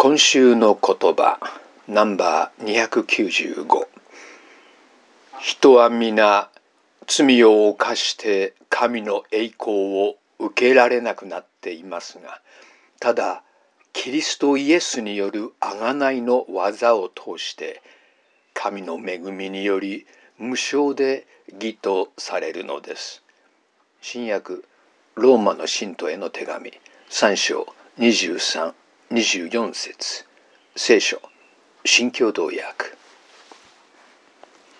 今週の言葉ナンバー295。人は皆罪を犯して神の栄光を受けられなくなっていますが、ただキリストイエスによる贖いの技を通して神の恵みにより無償で義とされるのです。新約ローマの信徒への手紙3章23、24節、聖書新共同訳。